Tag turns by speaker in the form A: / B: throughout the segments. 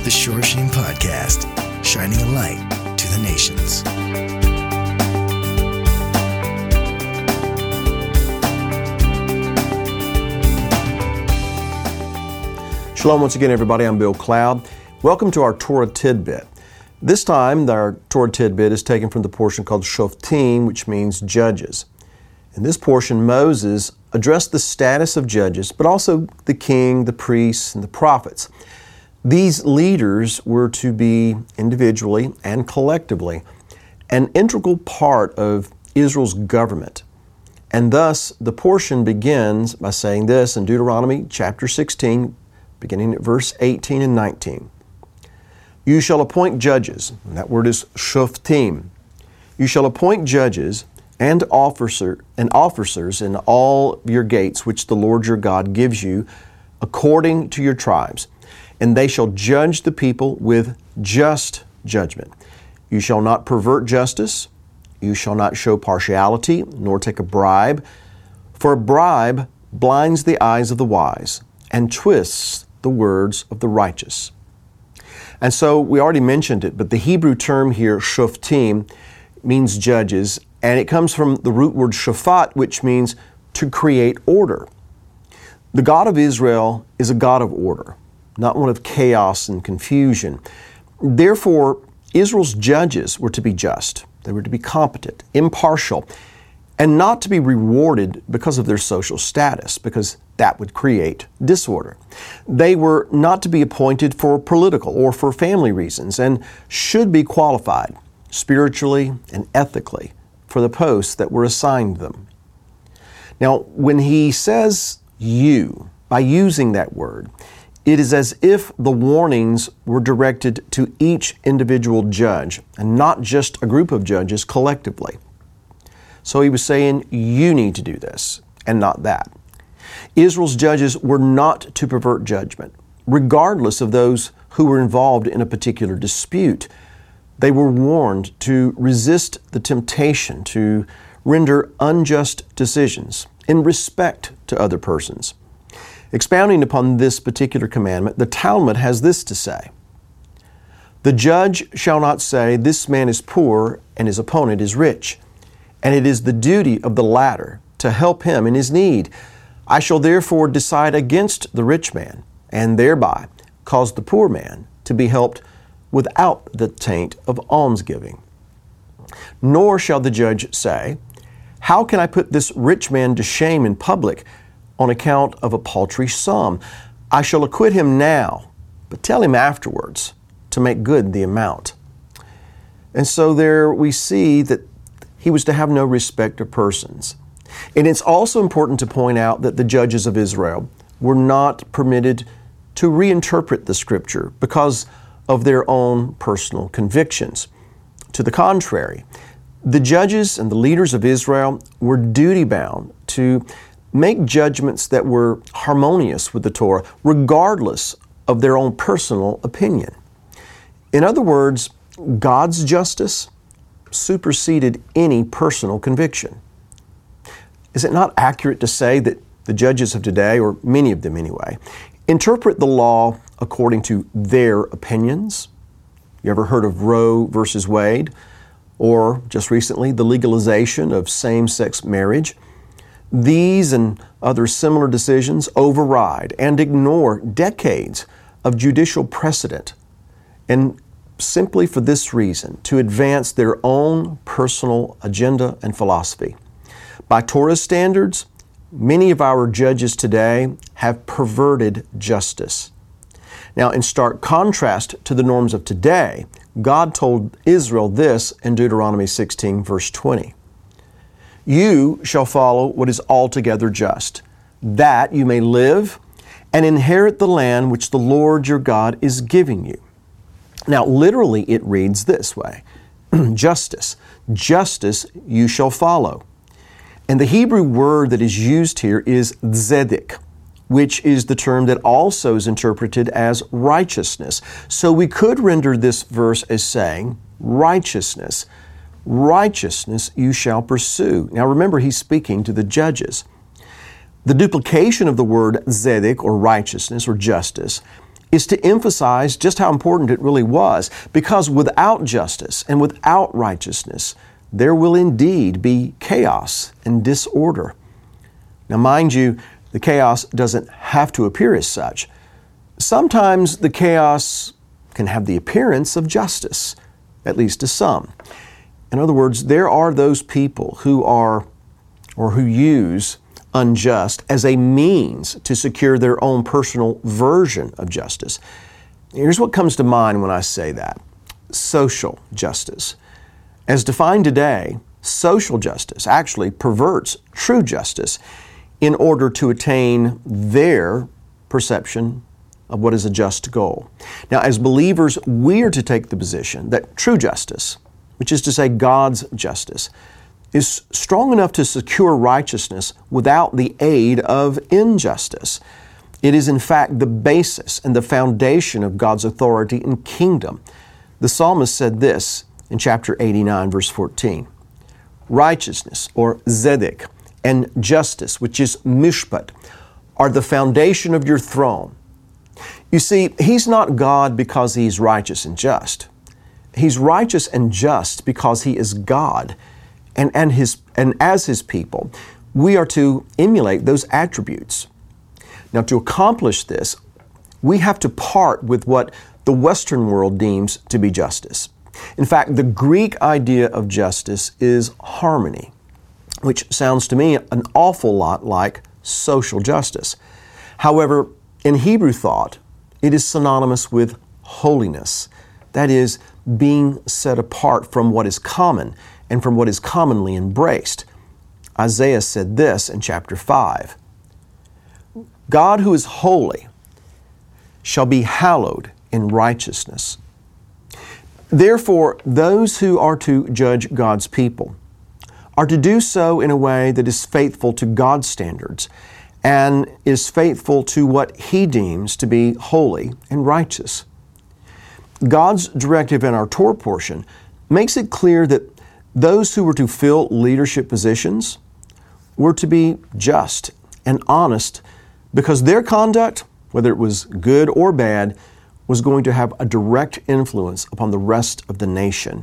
A: the Shore Sheen Podcast, shining a light to the nations.
B: Shalom once again, everybody. I'm Bill Cloud. Welcome to our Torah Tidbit. This time, our Torah Tidbit is taken from the portion called Shoftim, which means judges. In this portion, Moses addressed the status of judges, but also the king, the priests, and the prophets. These leaders were to be individually and collectively an integral part of Israel's government. And thus, the portion begins by saying this in Deuteronomy chapter 16, beginning at verse 18 and 19. You shall appoint judges, and that word is shoftim. You shall appoint judges and officers in all your gates, which the Lord your God gives you, according to your tribes. And they shall judge the people with just judgment. You shall not pervert justice. You shall not show partiality, nor take a bribe. For a bribe blinds the eyes of the wise and twists the words of the righteous. And so we already mentioned it, but the Hebrew term here, shoftim, means judges, and it comes from the root word shafat, which means to create order. The God of Israel is a God of order, not one of chaos and confusion. Therefore, Israel's judges were to be just. They were to be competent, impartial, and not to be rewarded because of their social status, because that would create disorder. They were not to be appointed for political or for family reasons and should be qualified spiritually and ethically for the posts that were assigned them. Now, when he says you, by using that word, it is as if the warnings were directed to each individual judge and not just a group of judges collectively. So he was saying, you need to do this and not that. Israel's judges were not to pervert judgment, regardless of those who were involved in a particular dispute. They were warned to resist the temptation to render unjust decisions in respect to other persons. Expounding upon this particular commandment, the Talmud has this to say: the judge shall not say, this man is poor and his opponent is rich, and it is the duty of the latter to help him in his need. I shall therefore decide against the rich man, and thereby cause the poor man to be helped without the taint of almsgiving. Nor shall the judge say, how can I put this rich man to shame in public on account of a paltry sum? I shall acquit him now, but tell him afterwards to make good the amount. And so there we see that he was to have no respect of persons. And it's also important to point out that the judges of Israel were not permitted to reinterpret the Scripture because of their own personal convictions. To the contrary, the judges and the leaders of Israel were duty-bound to make judgments that were harmonious with the Torah, regardless of their own personal opinion. In other words, God's justice superseded any personal conviction. Is it not accurate to say that the judges of today, or many of them anyway, interpret the law according to their opinions? You ever heard of Roe versus Wade? Or, just recently, the legalization of same-sex marriage? These and other similar decisions override and ignore decades of judicial precedent, and simply for this reason, to advance their own personal agenda and philosophy. By Torah standards, many of our judges today have perverted justice. Now, in stark contrast to the norms of today, God told Israel this in Deuteronomy 16, verse 20. You shall follow what is altogether just, that you may live and inherit the land which the Lord your God is giving you. Now, literally, it reads this way: justice. Justice you shall follow. And the Hebrew word that is used here is tzedek, which is the term that also is interpreted as righteousness. So we could render this verse as saying, righteousness. Righteousness you shall pursue. Now remember, he's speaking to the judges. The duplication of the word tzedek, or righteousness or justice, is to emphasize just how important it really was, because without justice and without righteousness, there will indeed be chaos and disorder. Now, mind you, the chaos doesn't have to appear as such. Sometimes the chaos can have the appearance of justice, at least to some. In other words, there are those people who are or who use unjust as a means to secure their own personal version of justice. Here's what comes to mind when I say that: social justice. As defined today, social justice actually perverts true justice in order to attain their perception of what is a just goal. Now, as believers, we are to take the position that true justice, which is to say God's justice, is strong enough to secure righteousness without the aid of injustice. It is in fact the basis and the foundation of God's authority and kingdom. The psalmist said this in chapter 89, verse 14. Righteousness, or zedek, and justice, which is mishpat, are the foundation of your throne. You see, He's not God because He's righteous and just. He's righteous and just because He is God. And as His people, we are to emulate those attributes. Now, to accomplish this, we have to part with what the Western world deems to be justice. In fact, the Greek idea of justice is harmony, which sounds to me an awful lot like social justice. However, in Hebrew thought, it is synonymous with holiness. That is, being set apart from what is common and from what is commonly embraced. Isaiah said this in chapter 5. God who is holy shall be hallowed in righteousness. Therefore, those who are to judge God's people are to do so in a way that is faithful to God's standards and is faithful to what He deems to be holy and righteous. God's directive in our Torah portion makes it clear that those who were to fill leadership positions were to be just and honest because their conduct, whether it was good or bad, was going to have a direct influence upon the rest of the nation.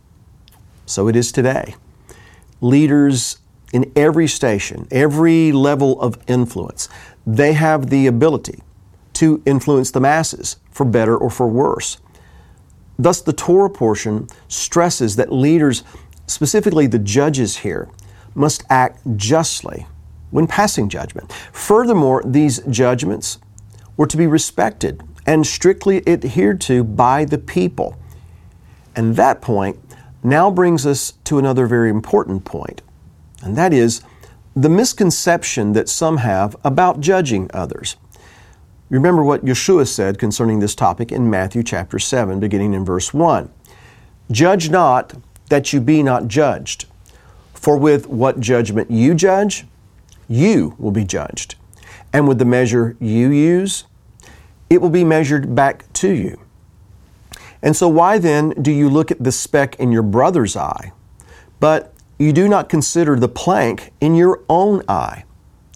B: So it is today. Leaders in every station, every level of influence, they have the ability to influence the masses for better or for worse. Thus, the Torah portion stresses that leaders, specifically the judges here, must act justly when passing judgment. Furthermore, these judgments were to be respected and strictly adhered to by the people. And that point now brings us to another very important point, and that is the misconception that some have about judging others. Remember what Yeshua said concerning this topic in Matthew chapter 7, beginning in verse 1. Judge not that you be not judged, for with what judgment you judge, you will be judged. And with the measure you use, it will be measured back to you. And so why then do you look at the speck in your brother's eye, but you do not consider the plank in your own eye?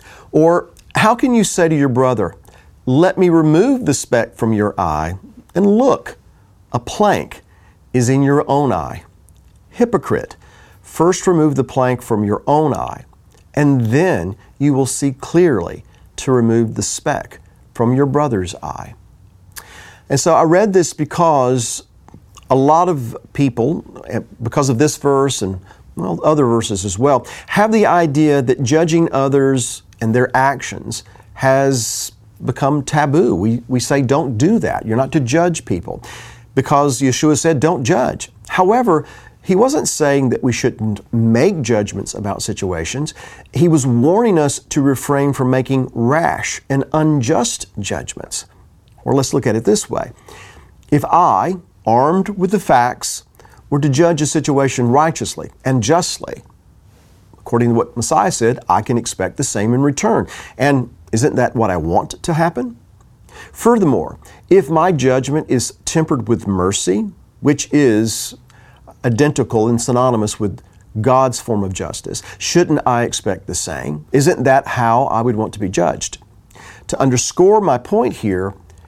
B: Or how can you say to your brother, let me remove the speck from your eye, and look, a plank is in your own eye? Hypocrite, first remove the plank from your own eye, and then you will see clearly to remove the speck from your brother's eye. And so I read this because a lot of people, because of this verse and other verses as well, have the idea that judging others and their actions has become taboo. We say don't do that. You're not to judge people because Yeshua said don't judge. However, He wasn't saying that we shouldn't make judgments about situations. He was warning us to refrain from making rash and unjust judgments. Or let's look at it this way. If I, armed with the facts, were to judge a situation righteously and justly, according to what Messiah said, I can expect the same in return. And isn't that what I want to happen? Furthermore, if my judgment is tempered with mercy, which is identical and synonymous with God's form of justice, shouldn't I expect the same? Isn't that how I would want to be judged? To underscore my point here,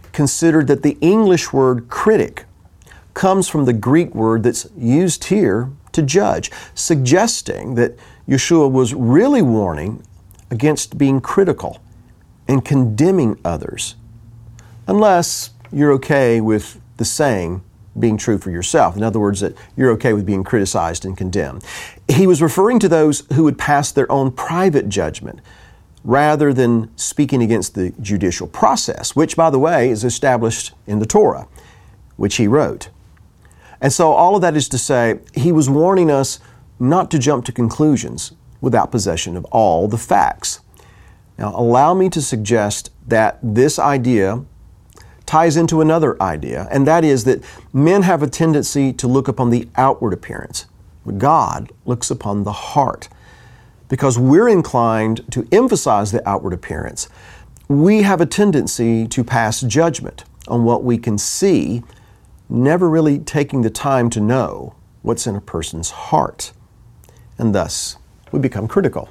B: considered that the English word critic comes from the Greek word that's used here to judge, suggesting that Yeshua was really warning against being critical and condemning others, unless you're okay with the saying being true for yourself. In other words, that you're okay with being criticized and condemned. He was referring to those who would pass their own private judgment rather than speaking against the judicial process, which, by the way, is established in the Torah, which he wrote. And so all of that is to say, he was warning us not to jump to conclusions without possession of all the facts. Now, allow me to suggest that this idea ties into another idea, and that is that men have a tendency to look upon the outward appearance, but God looks upon the heart. Because we're inclined to emphasize the outward appearance, we have a tendency to pass judgment on what we can see, never really taking the time to know what's in a person's heart. And thus, we become critical.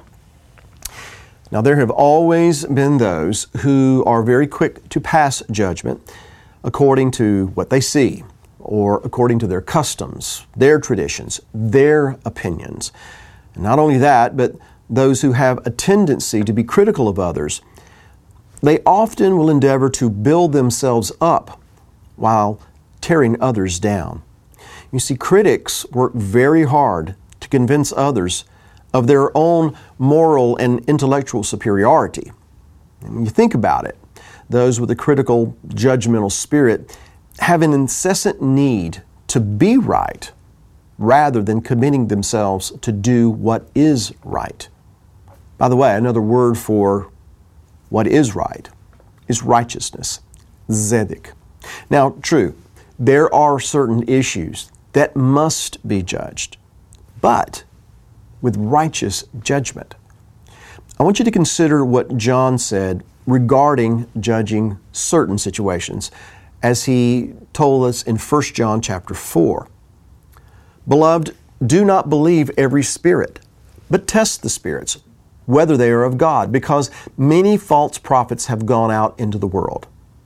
B: Now, there have always been those who are very quick to pass judgment according to what they see or according to their customs, their traditions, their opinions. And not only that, but those who have a tendency to be critical of others, they often will endeavor to build themselves up while tearing others down. You see, critics work very hard to convince others of their own moral and intellectual superiority. And when you think about it, those with a critical, judgmental spirit have an incessant need to be right rather than committing themselves to do what is right. By the way, another word for what is right is righteousness, zedek. Now, true, there are certain issues that must be judged, but with righteous judgment. I want you to consider what John said regarding judging certain situations as he told us in 1 John chapter 4. Beloved, do not believe every spirit, but test the spirits, whether they are of God, because many false prophets have gone out into the world.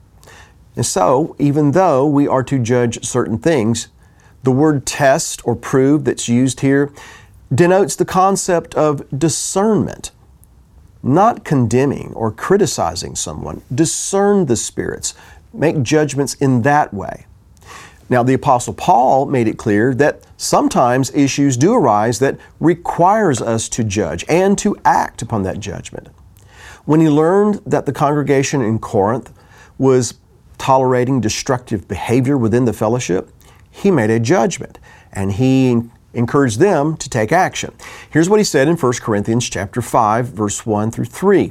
B: And so, even though we are to judge certain things, the word test or prove that's used here denotes the concept of discernment, not condemning or criticizing someone. Discern the spirits, make judgments in that way. Now, the Apostle Paul made it clear that sometimes issues do arise that requires us to judge and to act upon that judgment. When he learned that the congregation in Corinth was tolerating destructive behavior within the fellowship, he made a judgment, and he encouraged them to take action. Here's what he said in 1 Corinthians chapter 5, verse 1 through 3.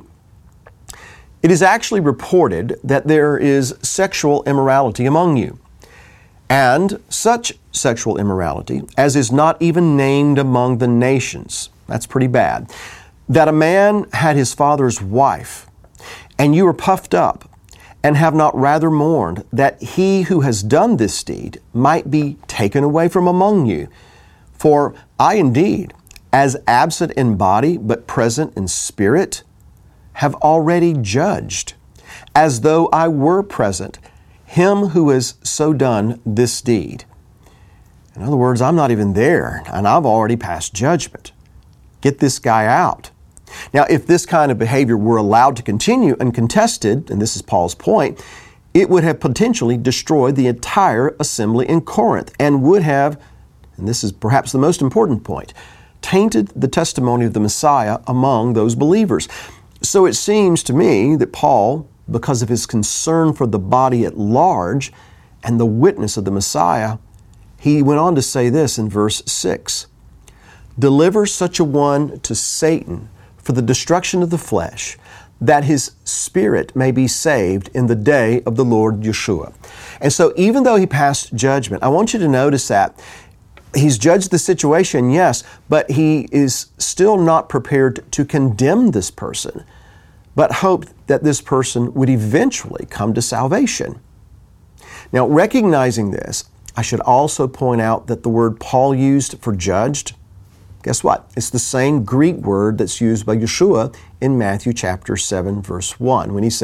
B: It is actually reported that there is sexual immorality among you, and such sexual immorality as is not even named among the nations. That's pretty bad. That a man had his father's wife, and you are puffed up, and have not rather mourned that he who has done this deed might be taken away from among you. For I indeed, as absent in body but present in spirit, have already judged, as though I were present, him who has so done this deed. In other words, I'm not even there, and I've already passed judgment. Get this guy out. Now, if this kind of behavior were allowed to continue uncontested, and this is Paul's point, it would have potentially destroyed the entire assembly in Corinth and would have, and this is perhaps the most important point, tainted the testimony of the Messiah among those believers. So it seems to me that Paul, because of his concern for the body at large and the witness of the Messiah, he went on to say this in verse 6, "Deliver such a one to Satan for the destruction of the flesh, that his spirit may be saved in the day of the Lord Yeshua." And so even though he passed judgment, I want you to notice that he's judged the situation, yes, but he is still not prepared to condemn this person, but hoped that this person would eventually come to salvation. Now, recognizing this, I should also point out that the word Paul used for judged, guess what? It's the same Greek word that's used by Yeshua in Matthew chapter 7, verse 1, when he said,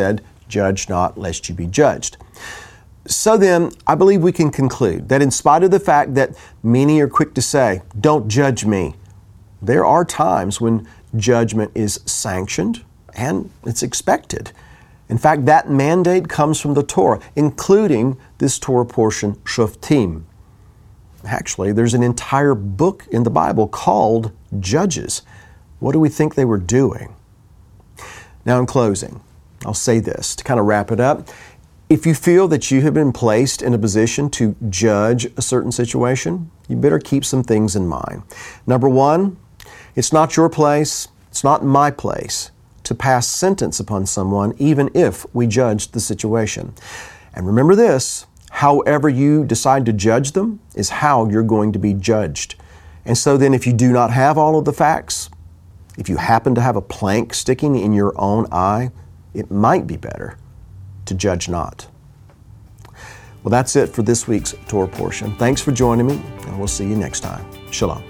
B: Judge not, lest you be judged. So then, I believe we can conclude that in spite of the fact that many are quick to say, don't judge me, there are times when judgment is sanctioned and it's expected. In fact, that mandate comes from the Torah, including this Torah portion, Shoftim. Actually, there's an entire book in the Bible called Judges. What do we think they were doing? Now, in closing, I'll say this to kind of wrap it up. If you feel that you have been placed in a position to judge a certain situation, you better keep some things in mind. Number one, it's not your place, it's not my place to pass sentence upon someone, even if we judge the situation. And remember this, however you decide to judge them is how you're going to be judged. And so then if you do not have all of the facts, if you happen to have a plank sticking in your own eye, it might be better to judge not. Well, that's it for this week's Torah portion. Thanks for joining me, and we'll see you next time. Shalom.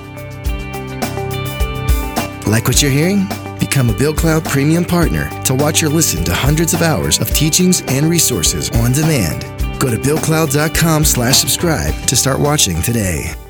A: Like what you're hearing? Become a Bill Cloud Premium Partner to watch or listen to hundreds of hours of teachings and resources on demand. Go to BillCloud.com/subscribe to start watching today.